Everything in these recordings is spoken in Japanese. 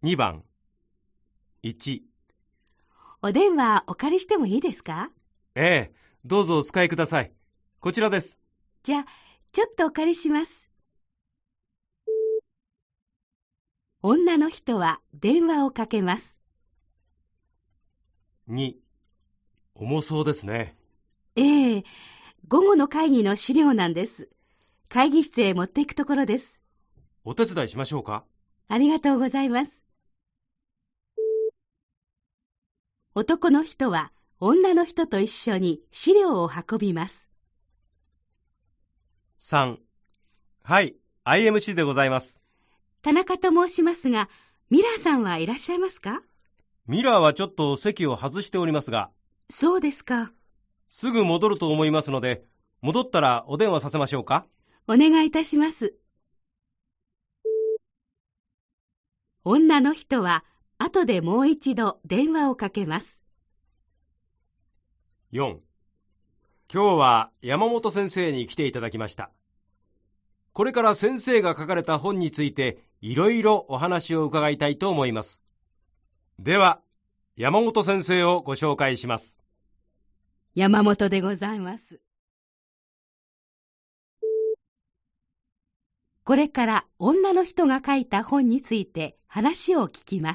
2番。1。 お電話お借りしてもいいですか？ ええ、どうぞお使いください。こちらです。 じゃあ、ちょっとお借りします。女の人は電話をかけます。 2。重そうですね。 ええ、午後の会議の資料なんです。会議室へ持っていくところです。 お手伝いしましょうか？ ありがとうございます。男の人は女の人と一緒に資料を運びます。 3。はい、IMC でございます。 田中と申しますが、ミラーさんはいらっしゃいますか？ ミラーはちょっと席を外しておりますが、 そうですか。 すぐ戻ると思いますので、戻ったらお電話させましょうか？ お願いいたします。女の人は後でもう一度電話をかけます。 4。今日は山本先生に来ていただきました。これから先生が書かれた本についていろいろお話を伺いたいと思います。では、山本先生をご紹介します。 山本でございます。これから女の人が書いた本について話を聞きます。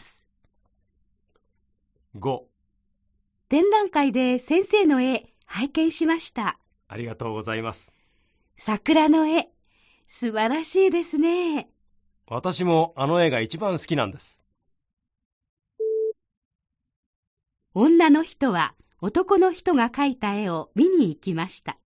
5。 展覧会で先生の絵拝見しました。 ありがとうございます。 桜の絵、素晴らしいですね。 私もあの絵が一番好きなんです。 女の人は男の人が描いた絵を見に行きました。